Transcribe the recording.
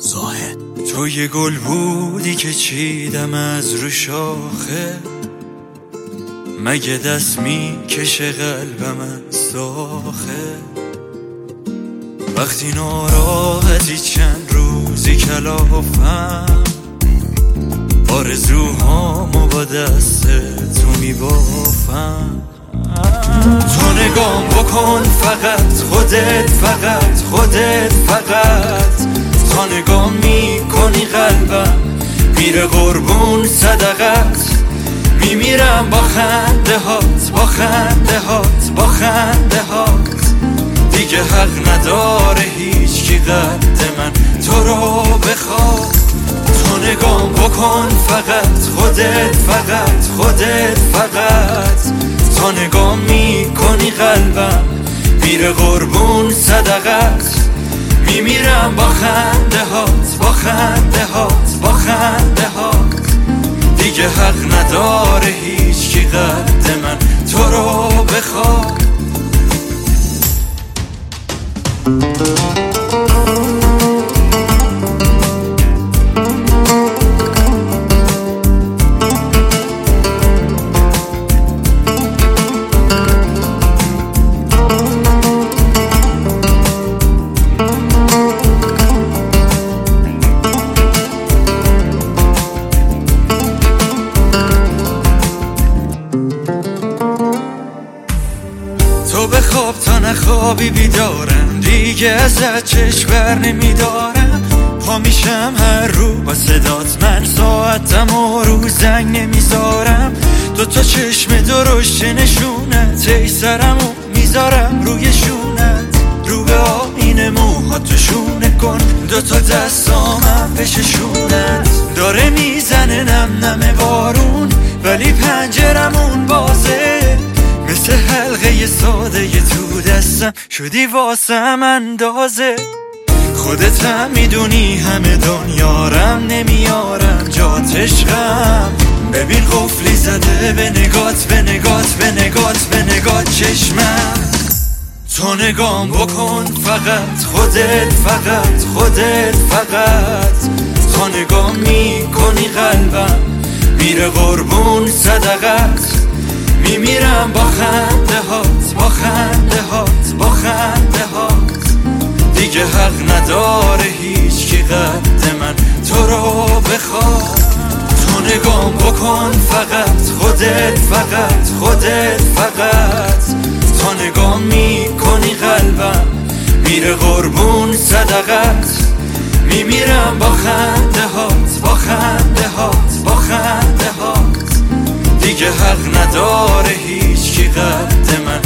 زاهد. تو یه گل بودی که چیدم از رو شاخه، مگه دست میکشه قلبم از داخل. وقتی ناراحتی چند روزی کلافم، آرزوهامو با دست تو میبافم. تو نگام بکن فقط خودت، فقط خودت، فقط تا نگام میکنی قلبم میره قربون صدقت. میمیرم با خنده هات، با خنده هات، با خنده هات. دیگه حق نداره هیچ کی قد من تو رو بخواد. تو نگام بکن فقط خودت، فقط خودت، فقط تا نگام میکنی قلبم میره قربون صدقت. میمیرم با خنده هات، با خنده هات، با خنده هات. دیگه حق نداره هیچ کی قد من تو رو بخواد. تو بخواب تا نخوابی بیدارم، دیگه ازت چشم بر نمیدارم. پا میشم هر رو با صدات، من ساعتم و رو زنگ نمیذارم. دوتا چشم درشت نشونت، ای سرمو میذارم روی شونت. رو به آینه موهاتو شونه کن، دوتا دستامم بششونت. داره میزنه نم نم بارون ولی پنجرمون بازه. مثل حلقه ساده تو دستم شدی واسم اندازه. خودت هم میدونی همه دنیارم نمیارم جات عشقم. ببین قفلی زده به نگات، به نگات، به نگات، به نگات چشمم. تو نگام بکن فقط خودت، فقط خودت، فقط تا نگام میکنی قلبم میره قربون صدقت. میمیرم با خنده هات، با خنده هات، با خنده هات. دیگه حق نداره هیچ کی قد من تو رو بخواد. تو نگام بکن فقط خودت، فقط خودت، فقط تا نگام میکنی قلبم میره قربون صدقت. میمیرم با خنده هات، با خنده هات، با خنده هات. دیگه حق نداره هیچ کی قد من